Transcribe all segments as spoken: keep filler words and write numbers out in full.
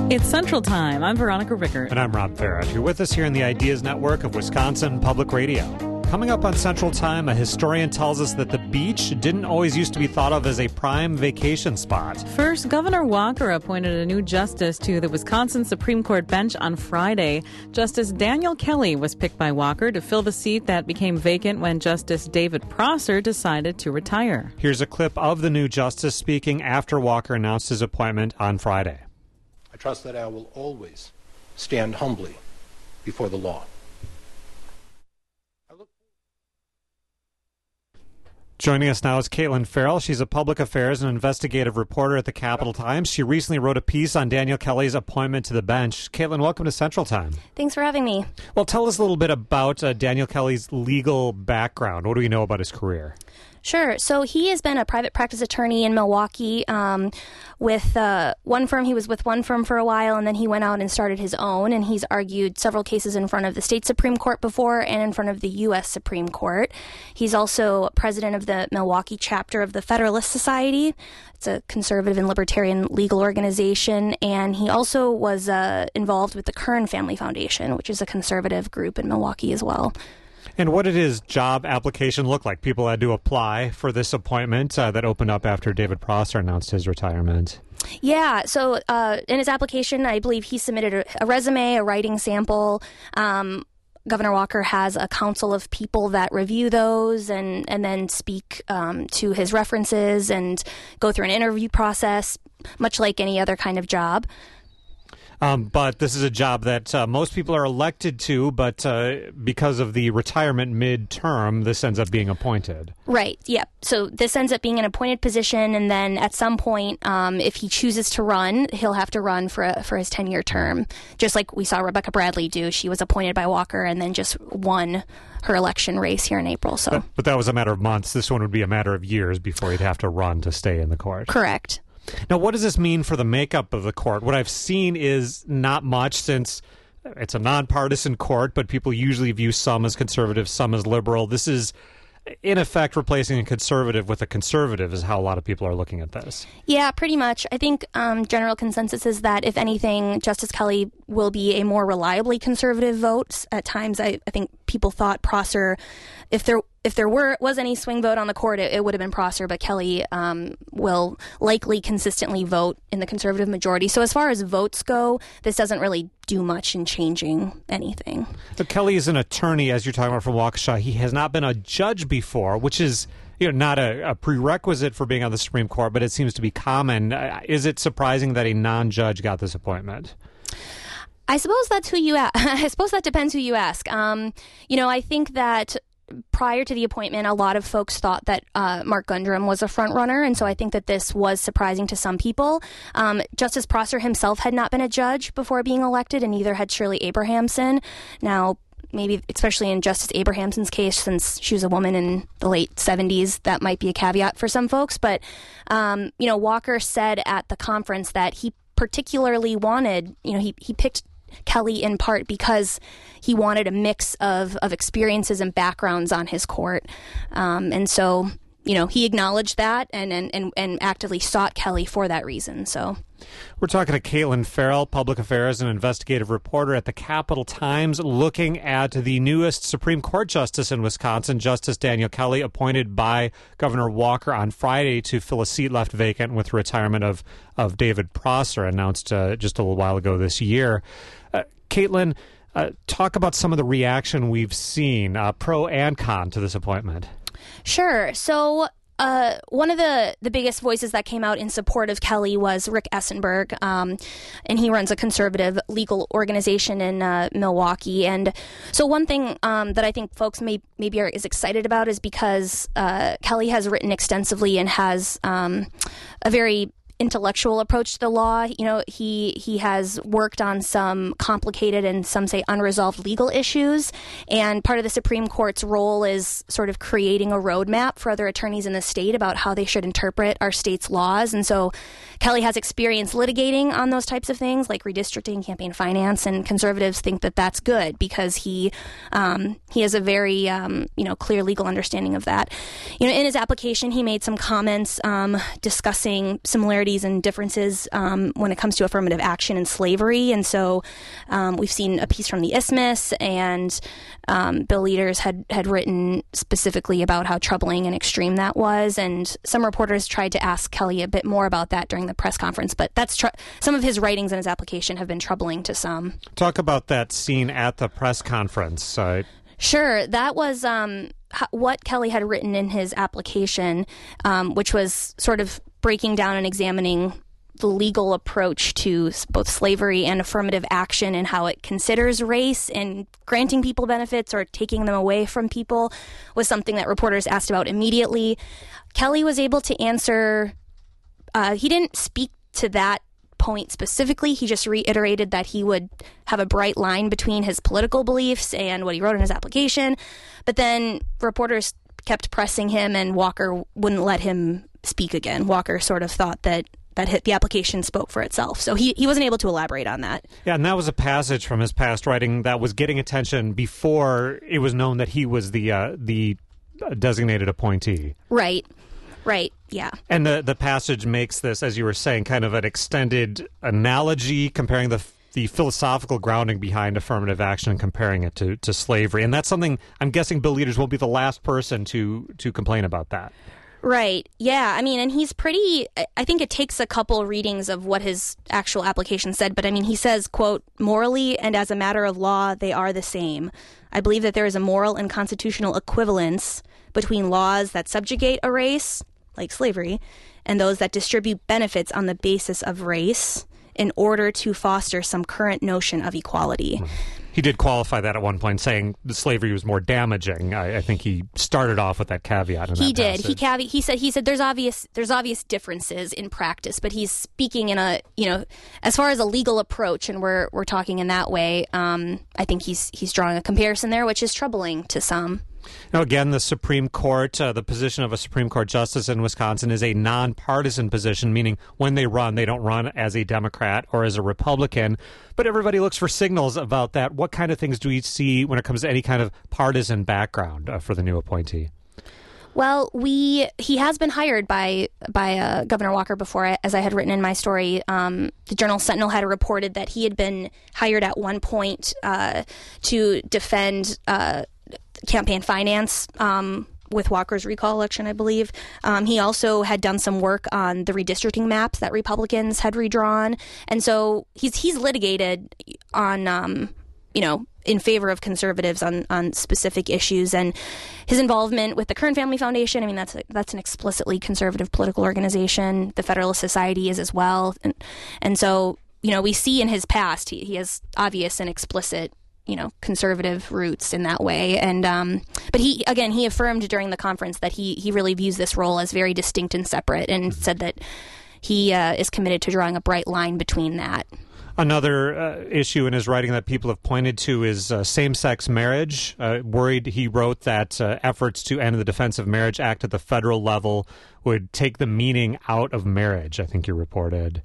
It's Central Time. I'm Veronica Rickert. And I'm Rob Farrett. You're with us here in the Ideas Network of Wisconsin Public Radio. Coming up on Central Time, a historian tells us that the beach didn't always used to be thought of as a prime vacation spot. First, Governor Walker appointed a new justice to the Wisconsin Supreme Court bench on Friday. Justice Daniel Kelly was picked by Walker to fill the seat that became vacant when Justice David Prosser decided to retire. Here's a clip of the new justice speaking after Walker announced his appointment on Friday. I trust that I will always stand humbly before the law. Joining us now is Caitlin Farrell. She's a public affairs and investigative reporter at the Capital Times. She recently wrote a piece on Daniel Kelly's appointment to the bench. Caitlin, welcome to Central Time. Thanks for having me. Well, tell us a little bit about uh, Daniel Kelly's legal background. What do we know about his career? Sure. So he has been a private practice attorney in Milwaukee um, with uh, one firm. He was with one firm for a while, and then he went out and started his own, and he's argued several cases in front of the state Supreme Court before and in front of the U S Supreme Court. He's also president of the Milwaukee chapter of the Federalist Society. It's a conservative and libertarian legal organization, and he also was uh, involved with the Kern Family Foundation, which is a conservative group in Milwaukee as well. And what did his job application look like? People had to apply for this appointment uh, that opened up after David Prosser announced his retirement. Yeah, so uh, in his application, I believe he submitted a, a resume, a writing sample. Um, Governor Walker has a council of people that review those and, and then speak um, to his references and go through an interview process, much like any other kind of job. Um, but this is a job that uh, most people are elected to, but uh, because of the retirement mid-term, this ends up being appointed. Right, yeah. So this ends up being an appointed position, and then at some point, um, if he chooses to run, he'll have to run for a, for his ten-year term, just like we saw Rebecca Bradley do. She was appointed by Walker and then just won her election race here in April. So, But, but that was a matter of months. This one would be a matter of years before he'd have to run to stay in the court. Correct. Now, what does this mean for the makeup of the court? What I've seen is not much, since it's a nonpartisan court, but people usually view some as conservative, some as liberal. This is, in effect, replacing a conservative with a conservative is how a lot of people are looking at this. Yeah, pretty much. I think um, general consensus is that, if anything, Justice Kelly will be a more reliably conservative vote. At times, I, I think people thought Prosser, if there if there were was any swing vote on the court, it, it would have been Prosser, but Kelly um, will likely consistently vote in the conservative majority. So as far as votes go, this doesn't really do much in changing anything. But Kelly is an attorney, as you're talking about, from Waukesha. He has not been a judge before, which is, you know, not a, a prerequisite for being on the Supreme Court, but it seems to be common. Uh, is it surprising that a non-judge got this appointment? I suppose that's who you ask. I suppose that depends who you ask. Um, you know, I think that prior to the appointment, a lot of folks thought that uh, Mark Gundrum was a front runner, and so I think that this was surprising to some people. Um, Justice Prosser himself had not been a judge before being elected, and neither had Shirley Abrahamson. Now, maybe especially in Justice Abrahamson's case, since she was a woman in the late seventies, that might be a caveat for some folks. But, um, you know, Walker said at the conference that he particularly wanted, you know, he, he picked Kelly in part because he wanted a mix of, of experiences and backgrounds on his court. Um, and so, you know, he acknowledged that and, and, and, and actively sought Kelly for that reason. So we're talking to Caitlin Farrell, public affairs and investigative reporter at the Capital Times, looking at the newest Supreme Court justice in Wisconsin, Justice Daniel Kelly, appointed by Governor Walker on Friday to fill a seat left vacant with the retirement of, of David Prosser, announced uh, just a little while ago this year. Uh, Caitlin, uh, talk about some of the reaction we've seen, uh, pro and con, to this appointment. Sure. So uh, one of the, the biggest voices that came out in support of Kelly was Rick Essenberg, um, and he runs a conservative legal organization in uh, Milwaukee. And so one thing um, that I think folks may, maybe are is excited about is because uh, Kelly has written extensively and has um, a very intellectual approach to the law. You know, he he has worked on some complicated and some say unresolved legal issues, and part of the Supreme Court's role is sort of creating a roadmap for other attorneys in the state about how they should interpret our state's laws. And so Kelly has experience litigating on those types of things like redistricting, campaign finance, and conservatives think that that's good because he um, he has a very um, you know clear legal understanding of that. You know, in his application, he made some comments um, discussing similarities similarities and differences um, when it comes to affirmative action and slavery. And so um, we've seen a piece from the Isthmus, and um, Bill Leaders had, had written specifically about how troubling and extreme that was. And some reporters tried to ask Kelly a bit more about that during the press conference, but that's tr- some of his writings in his application have been troubling to some. Talk about that scene at the press conference. Uh, Sure. That was um, h- what Kelly had written in his application, um, which was sort of breaking down and examining the legal approach to both slavery and affirmative action and how it considers race, and granting people benefits or taking them away from people was something that reporters asked about immediately. Kelly was able to answer. Uh, he didn't speak to that point specifically. He just reiterated that he would have a bright line between his political beliefs and what he wrote in his application. But then reporters kept pressing him, and Walker wouldn't let him speak again. Walker sort of thought that that hit, the application spoke for itself. So he, he wasn't able to elaborate on that. Yeah, and that was a passage from his past writing that was getting attention before it was known that he was the uh, the designated appointee. Right. Right, yeah. And the, the passage makes this, as you were saying, kind of an extended analogy, comparing the the philosophical grounding behind affirmative action and comparing it to, to slavery. And that's something I'm guessing Bill Leaders will be the last person to, to complain about that. Right, yeah. I mean, and he's pretty, I think it takes a couple readings of what his actual application said, but I mean, he says, quote, morally and as a matter of law, they are the same. I believe that there is a moral and constitutional equivalence between laws that subjugate a race, like slavery, and those that distribute benefits on the basis of race in order to foster some current notion of equality. He did qualify that at one point, saying the slavery was more damaging. I, I think he started off with that caveat. In he that did. passage. He caveat. He said. He said there's obvious there's obvious differences in practice, but he's speaking in a you know as far as a legal approach, and we're we're talking in that way. Um, I think he's he's drawing a comparison there, which is troubling to some. Now, again, the Supreme Court, uh, the position of a Supreme Court justice in Wisconsin is a nonpartisan position, meaning when they run, they don't run as a Democrat or as a Republican. But everybody looks for signals about that. What kind of things do we see when it comes to any kind of partisan background uh, for the new appointee? Well, we he has been hired by by uh, Governor Walker before, as I had written in my story. Um, the Journal Sentinel had reported that he had been hired at one point uh, to defend uh, campaign finance um, with Walker's recall election, I believe. Um, he also had done some work on the redistricting maps that Republicans had redrawn, and so he's he's litigated on um, you know. in favor of conservatives on, on specific issues, and his involvement with the Kern Family Foundation. I mean, that's a, that's an explicitly conservative political organization. The Federalist Society is as well. And, and so, you know, we see in his past, he, he has obvious and explicit, you know, conservative roots in that way. And, um, but he, again, he affirmed during the conference that he, he really views this role as very distinct and separate, and said that he uh, is committed to drawing a bright line between that. Another uh, issue in his writing that people have pointed to is uh, same-sex marriage. Uh, worried, he wrote that uh, efforts to end the Defense of Marriage Act at the federal level would take the meaning out of marriage, I think you reported.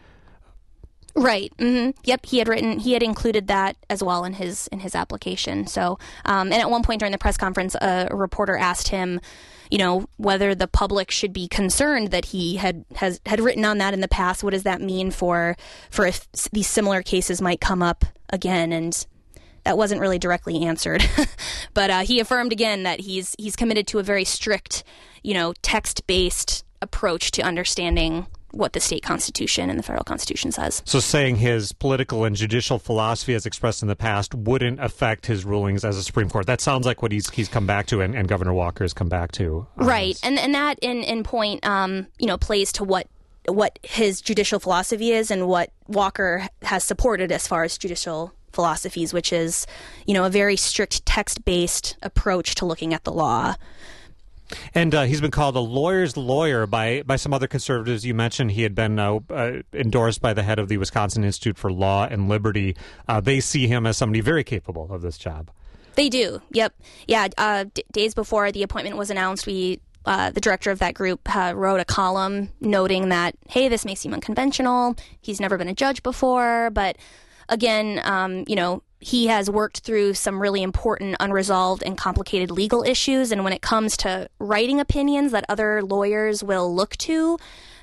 Right. Mm-hmm. Yep. He had written. He had included that as well in his in his application. So, um, and at one point during the press conference, a, a reporter asked him, you know, whether the public should be concerned that he had has had written on that in the past. What does that mean for for if these similar cases might come up again? And that wasn't really directly answered. But uh, he affirmed again that he's he's committed to a very strict, you know, text based approach to understanding what the state constitution and the federal constitution says. So saying his political and judicial philosophy as expressed in the past wouldn't affect his rulings as a Supreme Court. That sounds like what he's he's come back to, and, and Governor Walker has come back to. Right. And and that in, in point, um, you know, plays to what what his judicial philosophy is and what Walker has supported as far as judicial philosophies, which is, you know, a very strict text-based approach to looking at the law. And uh, he's been called a lawyer's lawyer by, by some other conservatives. You mentioned he had been uh, uh, endorsed by the head of the Wisconsin Institute for Law and Liberty. Uh, they see him as somebody very capable of this job. They do. Yep. Yeah. Uh, d- days before the appointment was announced, we uh, the director of that group uh, wrote a column noting that, hey, this may seem unconventional. He's never been a judge before, but again, um, you know, he has worked through some really important, unresolved, and complicated legal issues. And when it comes to writing opinions that other lawyers will look to,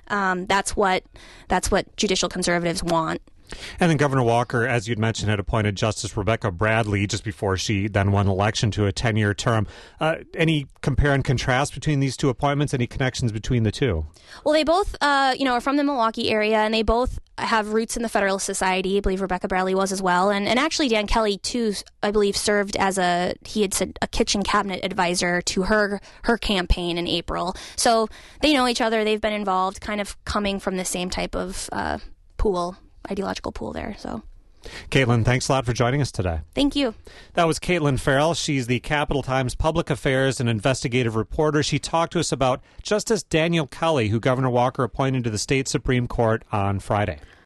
Um, that's what that's what judicial conservatives want. And then Governor Walker, as you'd mentioned, had appointed Justice Rebecca Bradley just before she then won election to a ten-year term. Uh, any compare and contrast between these two appointments? Any connections between the two? Well, they both, uh, you know, are from the Milwaukee area, and they both have roots in the Federalist Society. I believe Rebecca Bradley was as well. And, and actually, Dan Kelly, too, I believe, served as a, he had said, a kitchen cabinet advisor to her her campaign in April. So they know each other. They've been involved, kind of coming from the same type of uh, pool. ideological pool there. So, Caitlin, thanks a lot for joining us today. Thank you. That was Caitlin Farrell. She's the Capital Times public affairs and investigative reporter. She talked to us about Justice Daniel Kelly, who Governor Walker appointed to the state Supreme Court on Friday.